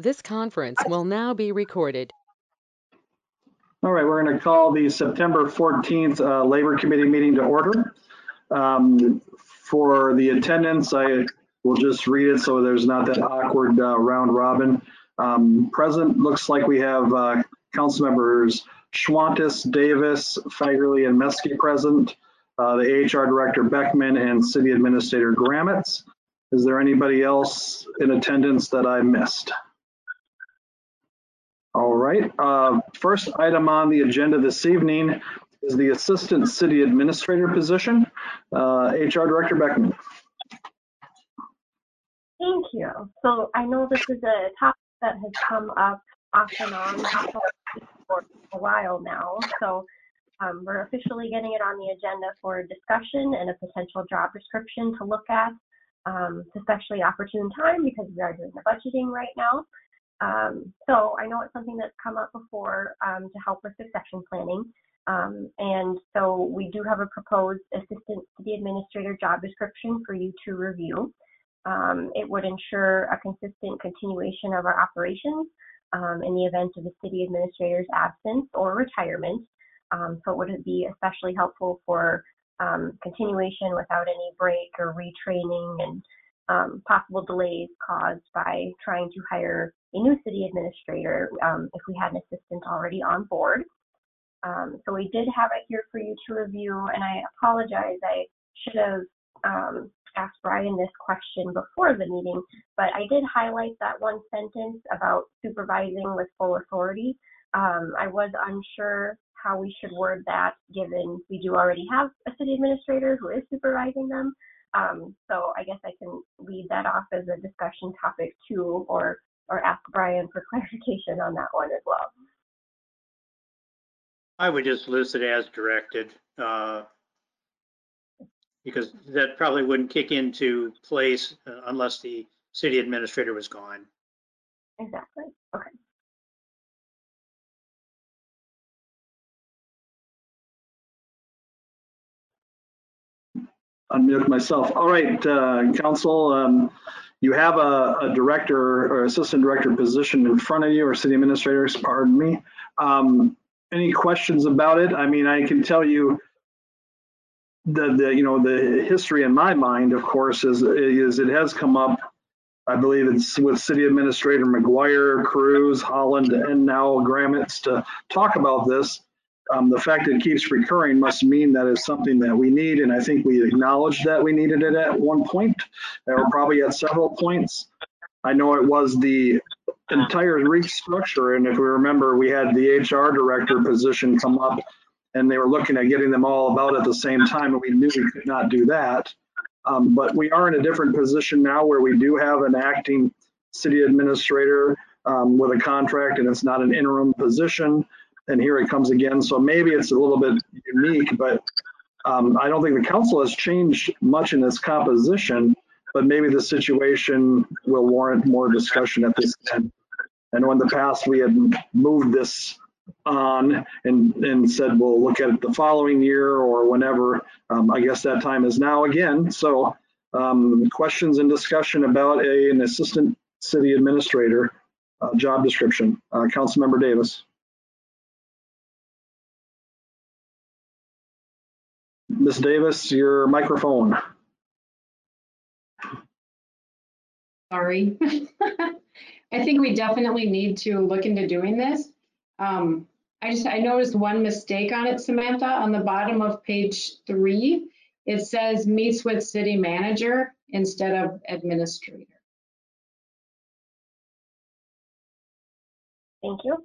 This conference will now be recorded. All right, we're going to call the September 14th Labor Committee meeting to order. For the attendance, I will just read it so there's not that awkward round robin. Present, looks like we have council members Schwantes, Davis, Fagerly, and Meske present, the HR Director Beckman, and City Administrator Gramitz. Is there anybody else in attendance that I missed? All right, first item on the agenda this evening is the Assistant City Administrator position. HR Director Beckman. Thank you. So I know this is a topic that has come up off and on for a while now. So we're officially getting it on the agenda for discussion and a potential job description to look at. It's especially opportune time because we are doing the budgeting right now. So I know it's something that's come up before to help with succession planning. And so we do have a proposed Assistant City Administrator job description for you to review. It would ensure a consistent continuation of our operations in the event of the City Administrator's absence or retirement. So it would be especially helpful for continuation without any break or retraining and possible delays caused by trying to hire a new city administrator if we had an assistant already on board. So we did have it here for you to review, and I apologize, I should have asked Brian this question before the meeting, but I did highlight that one sentence about supervising with full authority. I was unsure how we should word that, given we do already have a city administrator who is supervising them. So I guess I can leave that off as a discussion topic too, or ask Brian for clarification on that one as well. I would just list it as directed because that probably wouldn't kick into place unless the city administrator was gone. Exactly. Okay. Unmute myself. All right, council, you have a director or assistant director position in front of you, or city administrators, pardon me. Any questions about it? I mean, I can tell you the history in my mind, of course, is it has come up. I believe it's with City Administrator McGuire, Cruz, Holland, and now Gramitz to talk about this. The fact that it keeps recurring must mean that it's something that we need, and I think we acknowledged that we needed it at one point, or probably at several points. I know it was the entire restructure, and if we remember, we had the HR director position come up, and they were looking at getting them all about at the same time, and we knew we could not do that. But we are in a different position now where we do have an acting city administrator with a contract, and it's not an interim position. And here it comes again. So maybe it's a little bit unique, but I don't think the council has changed much in its composition, but maybe the situation will warrant more discussion at this time. I know in the past we had moved this on and said we'll look at it the following year or whenever. I guess that time is now again. So questions and discussion about an assistant city administrator job description. Councilmember Davis. Ms. Davis, your microphone. Sorry. I think we definitely need to look into doing this. I noticed one mistake on it, Samantha, on the bottom of page 3. It says meets with city manager instead of administrator. Thank you.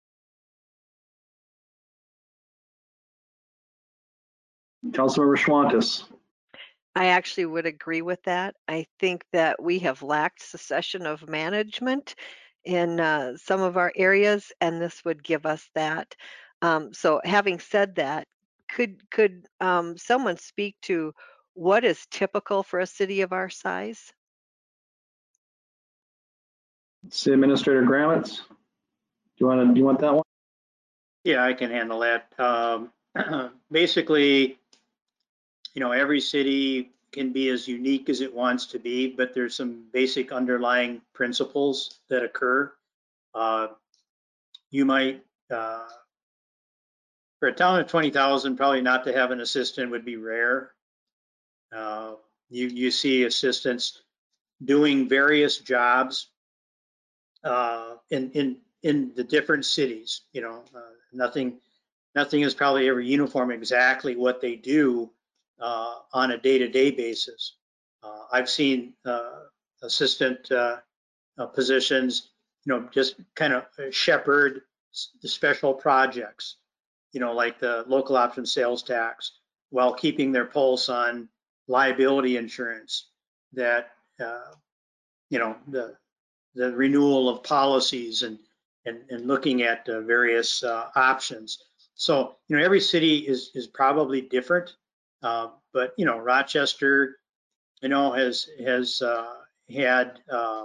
Councilmember Schwantes. I actually would agree with that. I think that we have lacked succession of management in some of our areas, and this would give us that. So having said that, could someone speak to what is typical for a city of our size? City Administrator Gramitz, do you want that one? Yeah, I can handle that. Basically, every city can be as unique as it wants to be, but there's some basic underlying principles that occur. You might, for a town of 20,000, probably not to have an assistant would be rare. You see assistants doing various jobs in the different cities. Nothing is probably ever uniform exactly what they do on a day-to-day basis. I've seen assistant positions, just kind of shepherd the special projects, like the local option sales tax, while keeping their pulse on liability insurance, that the renewal of policies and looking at various options. So every city is probably different, but Rochester has had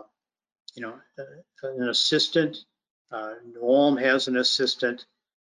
an assistant. New Ulm has an assistant.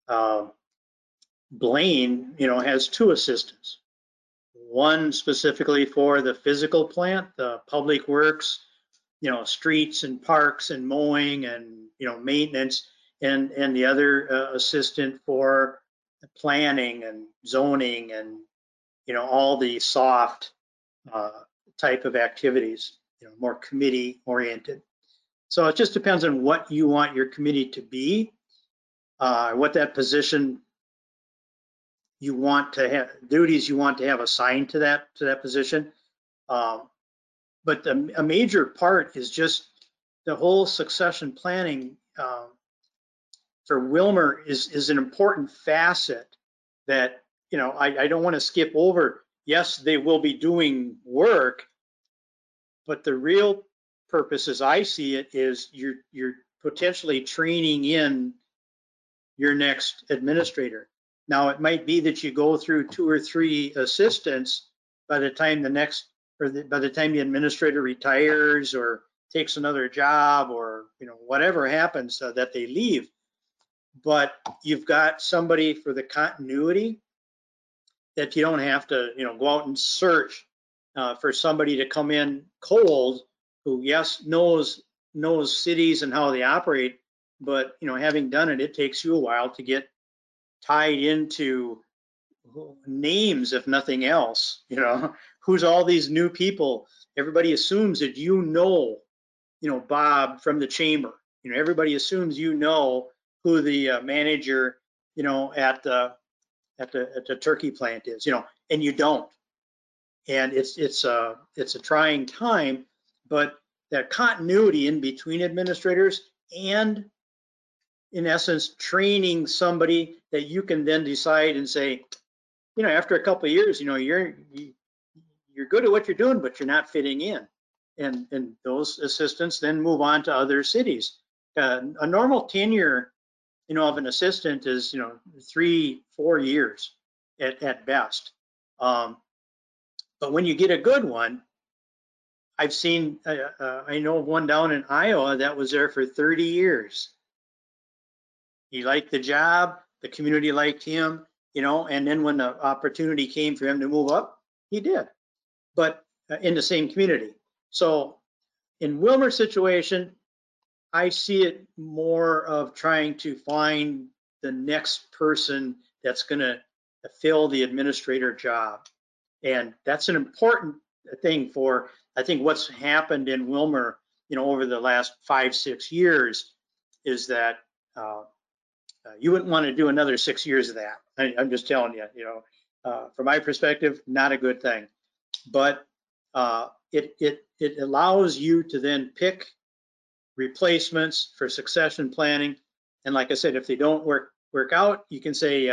Blaine has 2 assistants. One specifically for the physical plant, the public works, streets and parks and mowing and maintenance, and the other assistant for planning and zoning and all the soft type of activities, more committee oriented. So it just depends on what you want your committee to be, what that position you want to have, duties you want to have assigned to that position. But a major part is just the whole succession planning for Willmar is an important facet that I don't want to skip over. Yes, they will be doing work, but the real purpose, as I see it, is you're potentially training in your next administrator. Now, it might be that you go through 2 or 3 assistants by the time by the time the administrator retires or takes another job, or whatever happens that they leave. But you've got somebody for the continuity, that you don't have to go out and search for somebody to come in cold, who yes knows cities and how they operate, but having done it, it takes you a while to get tied into names, if nothing else. Who's all these new people? Everybody assumes that Bob from the chamber. Everybody assumes who the manager at the turkey plant is, and you don't. And it's a trying time, but that continuity in between administrators, and in essence training somebody that you can then decide and say, after a couple of years, you're good at what you're doing, but you're not fitting in. And those assistants then move on to other cities. A normal tenure, of an assistant is, 3-4 years at best. But when you get a good one, I've seen, I know of one down in Iowa that was there for 30 years. He liked the job, the community liked him, and then when the opportunity came for him to move up, he did, but in the same community. So in Willmar's situation, I see it more of trying to find the next person that's going to fill the administrator job. And that's an important thing for, I think, what's happened in Willmar, over the last 5-6 years, is that you wouldn't want to do another 6 years of that. I'm just telling you, from my perspective, not a good thing. But it allows you to then pick replacements for succession planning. And like I said, if they don't work out, you can say,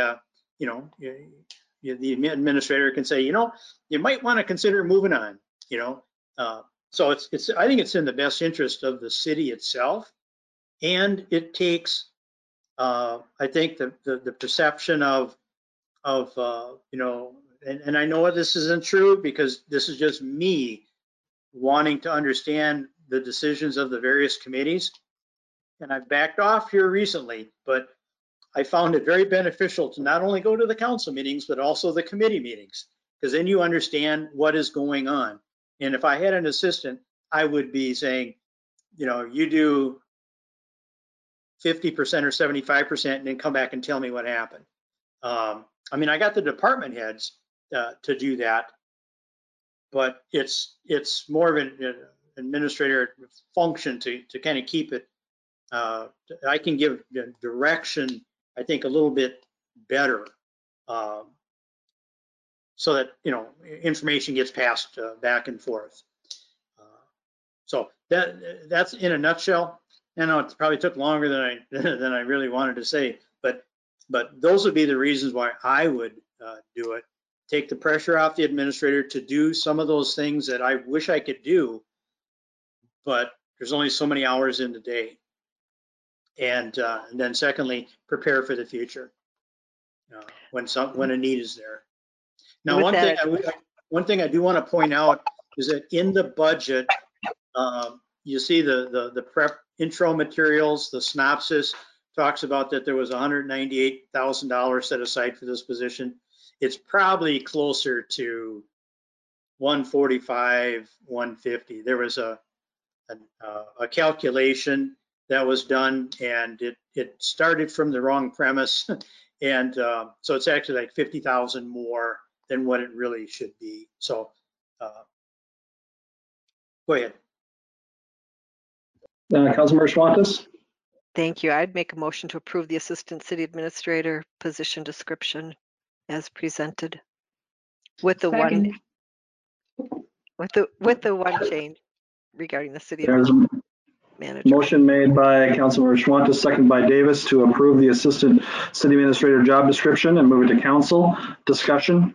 the administrator can say, you might want to consider moving on. So I think it's in the best interest of the city itself, and it takes, I think, the perception of and I know this isn't true, because this is just me wanting to understand the decisions of the various committees. And I've backed off here recently, but I found it very beneficial to not only go to the council meetings, but also the committee meetings, because then you understand what is going on. And if I had an assistant, I would be saying, you do 50% or 75% and then come back and tell me what happened. I mean, I got the department heads to do that, but it's more of an administrator function to kind of keep it. I can give the direction, I think, a little bit better, so that, you know, information gets passed back and forth. So that's in a nutshell. I know it probably took longer than I really wanted to say, but those would be the reasons why I would do it. Take the pressure off the administrator to do some of those things that I wish I could do, but there's only so many hours in the day. And then secondly, prepare for the future when a need is there. Now, one thing I do want to point out is that in the budget, you see the prep intro materials, the synopsis talks about that there was $198,000 set aside for this position. It's probably closer to 145, 150. There was a calculation that was done, and it started from the wrong premise, and so it's actually like 50,000 more than what it really should be. So go ahead. Councilmember Schwantes? Thank you. I'd make a motion to approve the Assistant City Administrator position description as presented with the Second. one change regarding the city There's a manager. motion made by Councilmember Schwantes, second by Davis, to approve the Assistant City Administrator job description and move it to council. Discussion?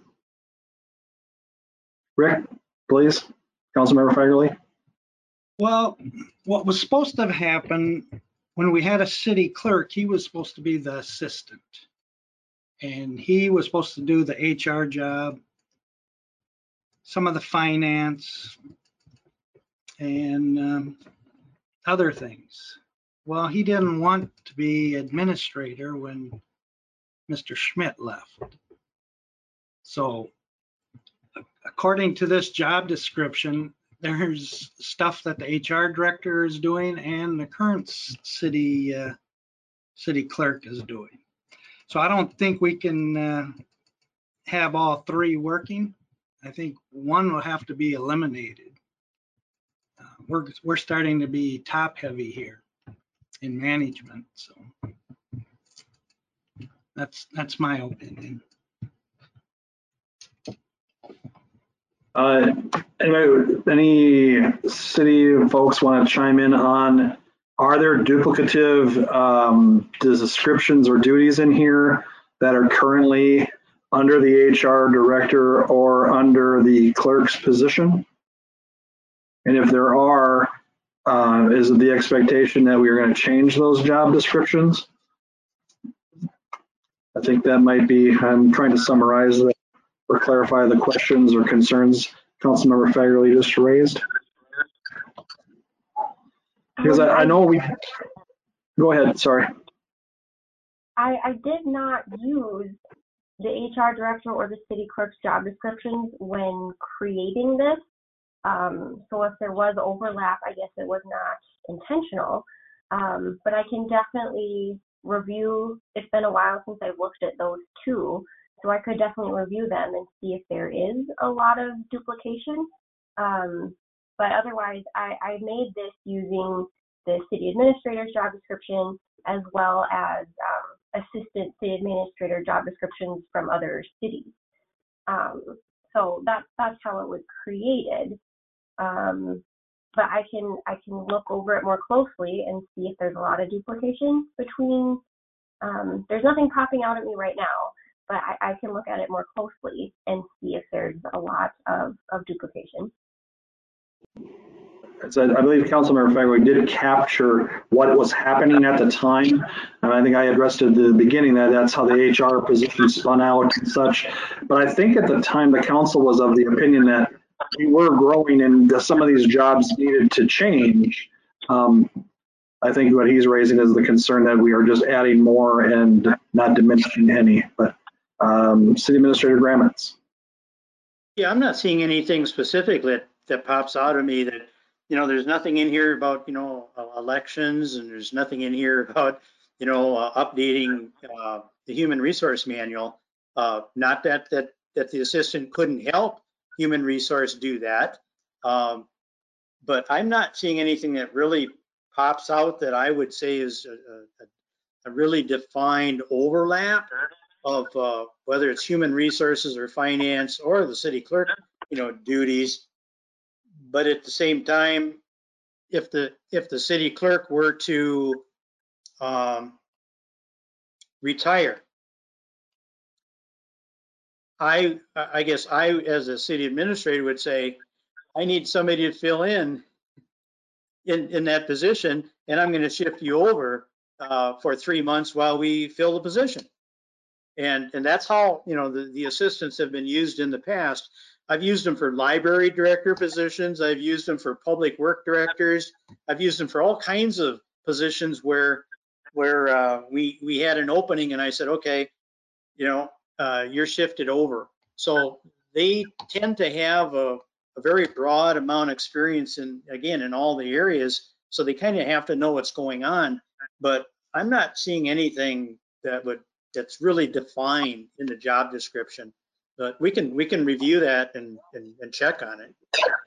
Rick, please. Councilmember Fagerly? Well, what was supposed to have happened when we had a city clerk, he was supposed to be the assistant. And he was supposed to do the HR job, some of the finance, and other things. Well, he didn't want to be administrator when Mr. Schmidt left. So according to this job description, there's stuff that the HR director is doing and the current city clerk is doing. So I don't think we can have all three working. I think one will have to be eliminated. We're starting to be top heavy here in management. So that's my opinion. Anyway, any city folks want to chime in on, are there duplicative descriptions or duties in here that are currently under the HR director or under the clerk's position? And if there are, is it the expectation that we are going to change those job descriptions? I think that might be, I'm trying to summarize that or clarify the questions or concerns Councilmember Fagerly just raised. Because I know we, go ahead, sorry. I did not use the HR director or the city clerk's job descriptions when creating this. So if there was overlap, I guess it was not intentional. But I can definitely review, it's been a while since I've looked at those two. So I could definitely review them and see if there is a lot of duplication. But otherwise, I made this using the city administrator's job description as well as assistant city administrator job descriptions from other cities. So that's how it was created. But I can look over it more closely and see if there's a lot of duplication between. There's nothing popping out at me right now, but I can look at it more closely and see if there's a lot of duplication. So I believe Councilmember Fagerly did capture what was happening at the time. And I think I addressed at the beginning that that's how the HR position spun out and such. But I think at the time the council was of the opinion that we were growing and some of these jobs needed to change. I think what he's raising is the concern that we are just adding more and not diminishing any. But City Administrator Gramitz. Yeah, I'm not seeing anything specific that pops out of me that you know, there's nothing in here about, you know, elections, and there's nothing in here about, you know, updating the human resource manual. Not that the assistant couldn't help human resource do that. But I'm not seeing anything that really pops out that I would say is a really defined overlap of whether it's human resources or finance or the city clerk, you know, duties. But at the same time, if the city clerk were to retire, I guess I, as a city administrator, would say, I need somebody to fill in that position, and I'm going to shift you over for 3 months while we fill the position. And that's how, you know, the assistants have been used in the past. I've used them for library director positions. I've used them for public work directors. I've used them for all kinds of positions where we had an opening, and I said, okay, you know, you're shifted over. So they tend to have a very broad amount of experience in all the areas. So they kind of have to know what's going on. But I'm not seeing anything that's really defined in the job description. But we can review that and check on it.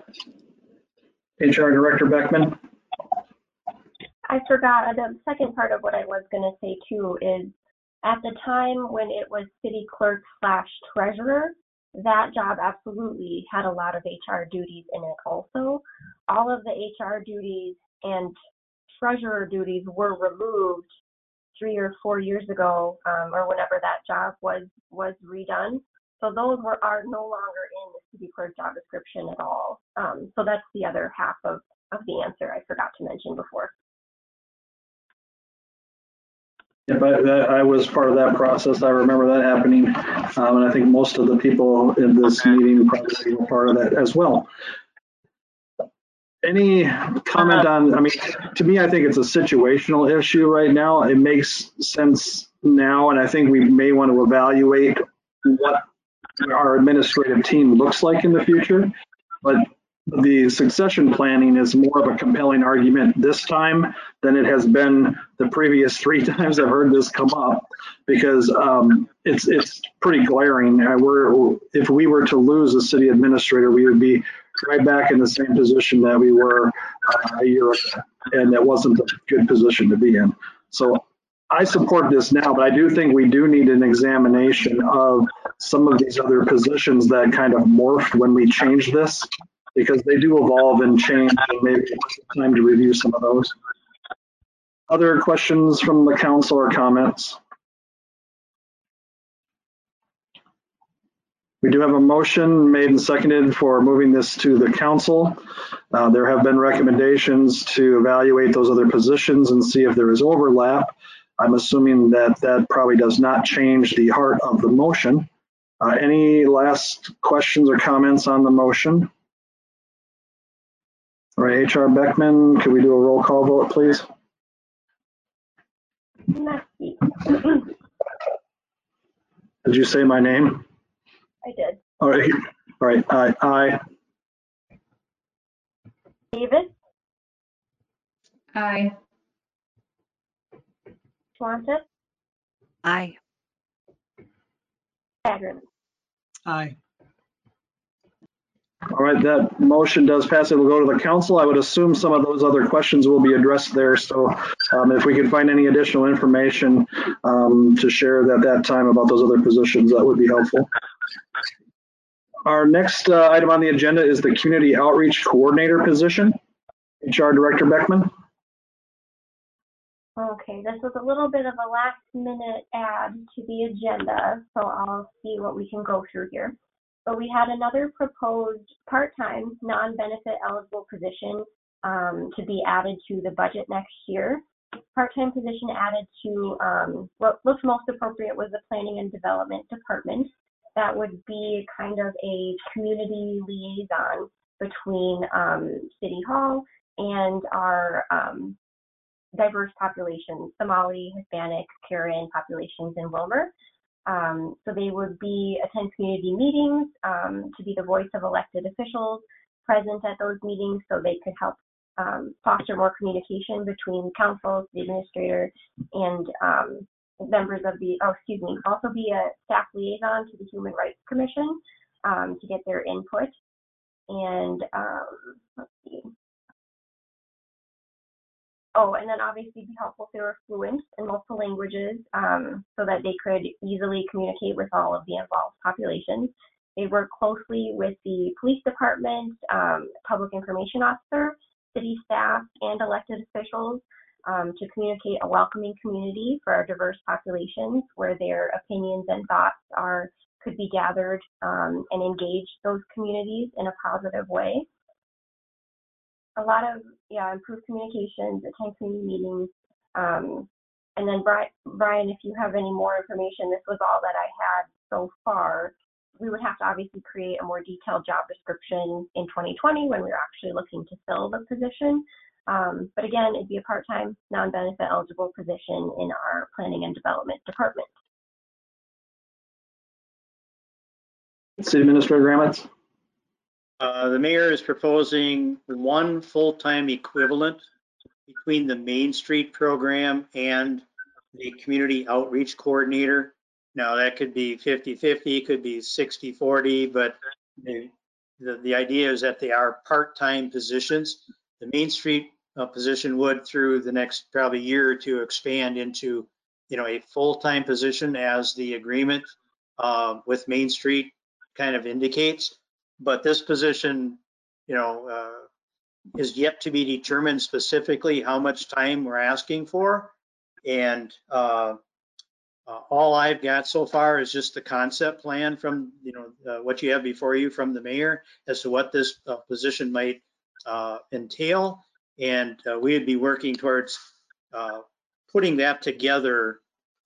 HR Director Beckman. I forgot the second part of what I was going to say too is at the time when it was city clerk / treasurer, that job absolutely had a lot of HR duties in it also. All of the HR duties and treasurer duties were removed 3 or 4 years ago, or whenever that job was redone. So those are no longer in the city clerk job description at all. So that's the other half of the answer I forgot to mention before. If I was part of that process, I remember that happening, and I think most of the people in this meeting probably were part of that as well. Any comment on, I mean, to me, I think it's a situational issue right now. It makes sense now, and I think we may want to evaluate what our administrative team looks like in the future. But the succession planning is more of a compelling argument this time than it has been the previous 3 times I've heard this come up, because it's pretty glaring. If we were to lose a city administrator, we would be right back in the same position that we were a year ago, and that wasn't a good position to be in. So I support this now, but I do think we do need an examination of some of these other positions that kind of morphed when we changed this, because they do evolve and change, and maybe it's time to review some of those. Other questions from the council or comments? We do have a motion made and seconded for moving this to the council. There have been recommendations to evaluate those other positions and see if there is overlap. I'm assuming that probably does not change the heart of the motion. Any last questions or comments on the motion? All right, HR Beckman, could we do a roll call vote, please? Did you say my name? I did. All right. Aye. Davis, Aye. Schwantes, Aye. Baggerman. Aye. All right, that motion does pass. It will go to the council. I would assume some of those other questions will be addressed there. So if we could find any additional information to share at that time about those other positions, that would be helpful. Our next item on the agenda is the Community Outreach Coordinator position. HR Director Beckman. Okay, this was a little bit of a last minute add to the agenda, so I'll see what we can go through here. So we had another proposed part-time, non-benefit eligible position to be added to the budget next year. Part-time position added to what looks most appropriate was the Planning and Development Department. That would be kind of a community liaison between City Hall and our diverse populations, Somali, Hispanic, Karen populations in Wilmer. So they would attend community meetings to be the voice of elected officials present at those meetings, so they could help foster more communication between council, the administrator, and members of the, also be a staff liaison to the Human Rights Commission to get their input. And let's see. Oh, and then obviously be helpful if they were fluent in multiple languages so that they could easily communicate with all of the involved populations. They work closely with the police department, public information officer, city staff, and elected officials to communicate a welcoming community for our diverse populations where their opinions and thoughts could be gathered and engage those communities in a positive way. A lot of, improved communications, attend community meetings. And then Brian, if you have any more information, this was all that I had so far. We would have to obviously create a more detailed job description in 2020 when we were actually looking to fill the position. But again, it'd be a part-time, non-benefit eligible position in our planning and development department. City Administrator Gramitz. The mayor is proposing one full-time equivalent between the Main Street program and the community outreach coordinator. Now that could be 50-50, could be 60-40, but the idea is that they are part-time positions. The Main Street position would, through the next probably year or two, expand into, a full-time position as the agreement with Main Street kind of indicates. But this position, is yet to be determined specifically how much time we're asking for. And all I've got so far is just the concept plan from, what you have before you from the mayor as to what this position might entail. And we'd be working towards putting that together,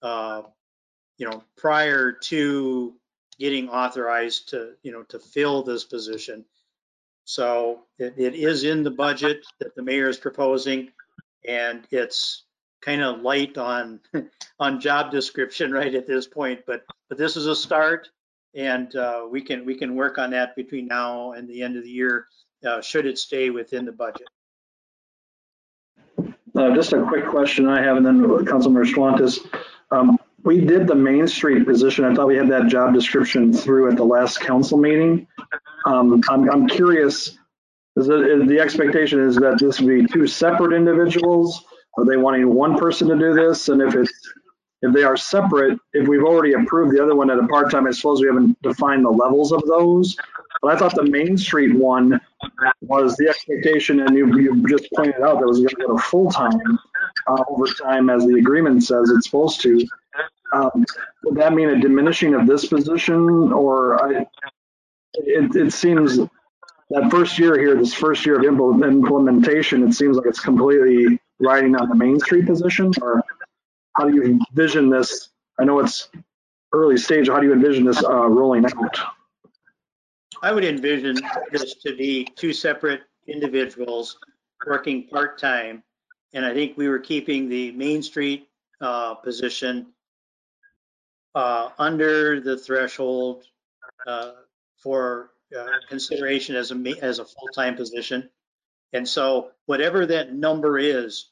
prior to getting authorized to, to fill this position. So it is in the budget that the mayor is proposing, and it's kind of light on job description right at this point. But this is a start, and we can work on that between now and the end of the year, should it stay within the budget. Just a quick question I have, and then Councilmember Schwantes. We did the Main Street position. I thought we had that job description through at the last council meeting. I'm curious, the expectation is that this will be two separate individuals? Are they wanting one person to do this? And if they are separate, if we've already approved the other one at a part-time, I suppose we haven't defined the levels of those. But I thought the Main Street one was the expectation, and you just pointed out that was going to go to full-time over time, as the agreement says it's supposed to. Would that mean a diminishing of this position, or it seems that first year here, this first year of implementation, it seems like it's completely riding on the Main Street position? Or how do you envision this? I know it's early stage. How do you envision this rolling out? I would envision this to be two separate individuals working part-time. And I think we were keeping the Main Street position under the threshold for consideration as a full-time position. And so whatever that number is,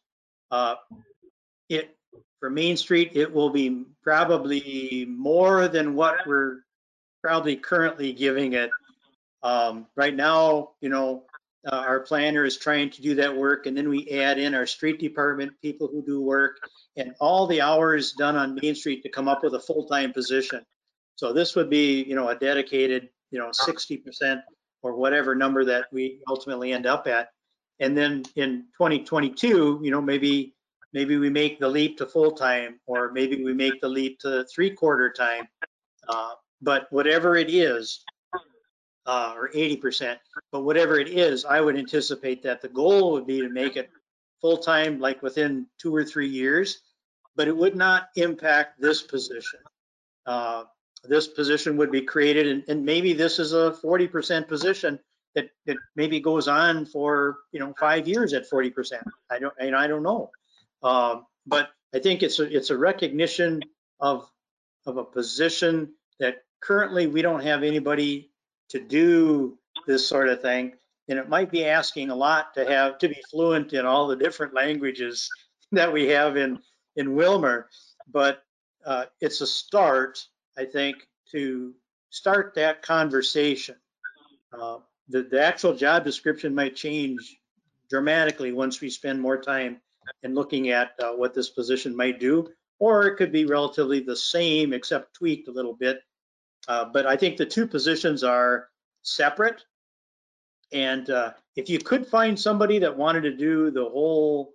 for Main Street, it will be probably more than what we're probably currently giving it. Right now, our planner is trying to do that work, and then we add in our street department people who do work, and all the hours done on Main Street to come up with a full-time position. So this would be, a dedicated, 60% or whatever number that we ultimately end up at. And then in 2022, maybe we make the leap to full-time, or maybe we make the leap to 3/4 time. But whatever it is, or 80%, but whatever it is, I would anticipate that the goal would be to make it full-time, like within 2 or 3 years, but it would not impact this position. This position would be created, and maybe this is a 40% position that maybe goes on for 5 years at 40%. I don't know, but I think it's a recognition of a position that currently we don't have anybody to do this sort of thing. And it might be asking a lot to be fluent in all the different languages that we have in Willmar, but it's a start, I think, to start that conversation. The actual job description might change dramatically once we spend more time in looking at what this position might do, or it could be relatively the same except tweaked a little bit. But I think the two positions are separate. And if you could find somebody that wanted to do the whole,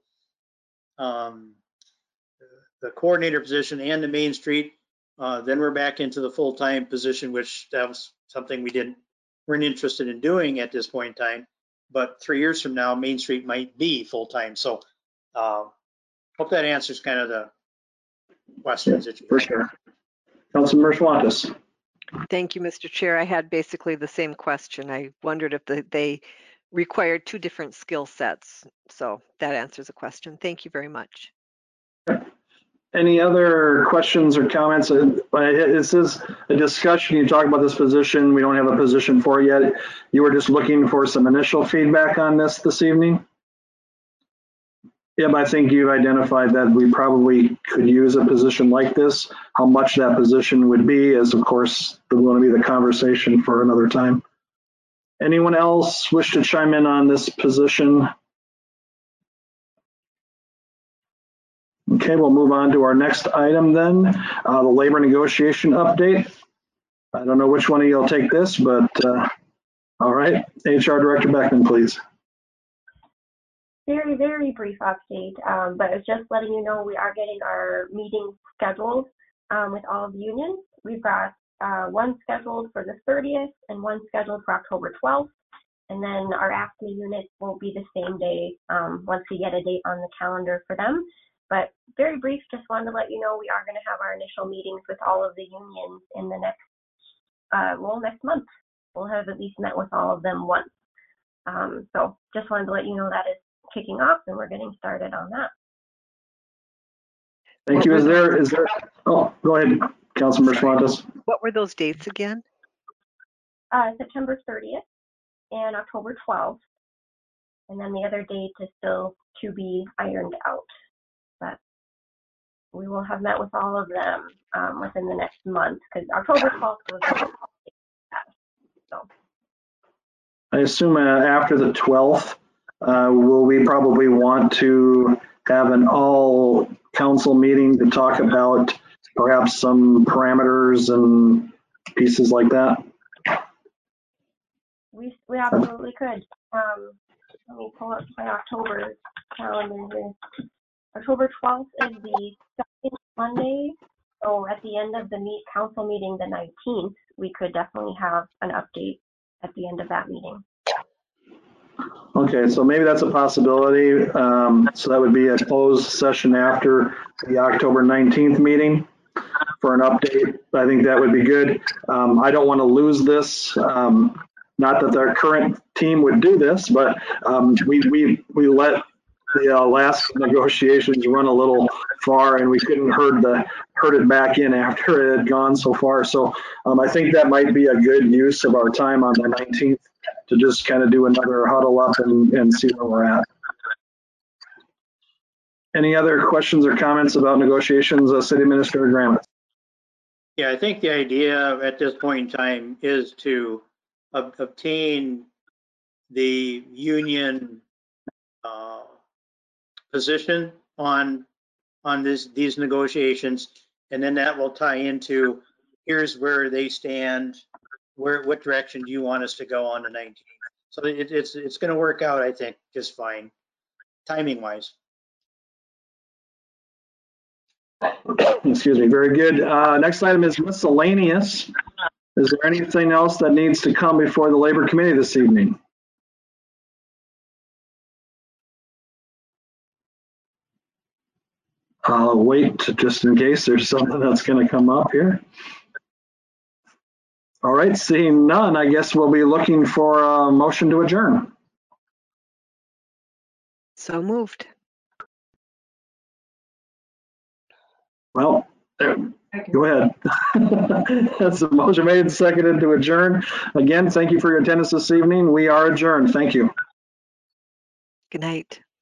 the coordinator position and the Main Street, then we're back into the full-time position, which that was something weren't interested in doing at this point in time. But 3 years from now, Main Street might be full-time. So hope that answers kind of the questions that you For sure. Councilmember Schwantes. Thank you, Mr. Chair. I had basically the same question. I wondered if they required two different skill sets. So that answers the question. Thank you very much. Any other questions or comments? This is a discussion. You talk about this position. We don't have a position for it yet. You were just looking for some initial feedback on this evening? Yep, I think you've identified that we probably could use a position like this. How much that position would be is, of course, going to be the conversation for another time. Anyone else wish to chime in on this position? Okay, we'll move on to our next item then, the labor negotiation update. I don't know which one of you will take this, but all right. HR Director Beckman, please. Very, very brief update, but it's just letting you know we are getting our meetings scheduled with all of the unions. We've got one scheduled for the 30th and one scheduled for October 12th. And then our AFSCME unit will be the same day once we get a date on the calendar for them. But very brief, just wanted to let you know we are going to have our initial meetings with all of the unions in the next month. We'll have at least met with all of them once. So just wanted to let you know that is kicking off and we're getting started on that. Thank you. Is there, oh, go ahead, Councilmember Schwantes. What were those dates again? September 30th and October 12th. And then the other date is still to be ironed out. But we will have met with all of them within the next month because October 12th was so. I assume after the 12th, will we probably want to have an all council meeting to talk about perhaps some parameters and pieces like that? We absolutely could. Let me pull up my October calendar. October 12th is the second Monday. So at the end of the council meeting, the 19th, we could definitely have an update at the end of that meeting. Okay, so maybe that's a possibility. So that would be a closed session after the October 19th meeting for an update. I think that would be good. I don't want to lose this. Not that our current team would do this, but we let the last negotiations run a little far and we couldn't herd it back in after it had gone so far. So I think that might be a good use of our time on the 19th to just kind of do another huddle up and see where we're at. Any other questions or comments about negotiations, City Administrator Graham? Yeah, I think the idea at this point in time is to obtain the union position on these negotiations, and then that will tie into here's where they stand, what direction do you want us to go on the 19th. So it's going to work out, I think, just fine, timing wise. Excuse me, very good. Next item is miscellaneous. Is there anything else that needs to come before the Labor Committee this evening? I'll wait just in case there's something that's going to come up here. All right, seeing none, I guess we'll be looking for a motion to adjourn. So moved. Well, There, go ahead. That's a motion made and seconded to adjourn. Again, thank you for your attendance this evening. We are adjourned. Thank you. Good night.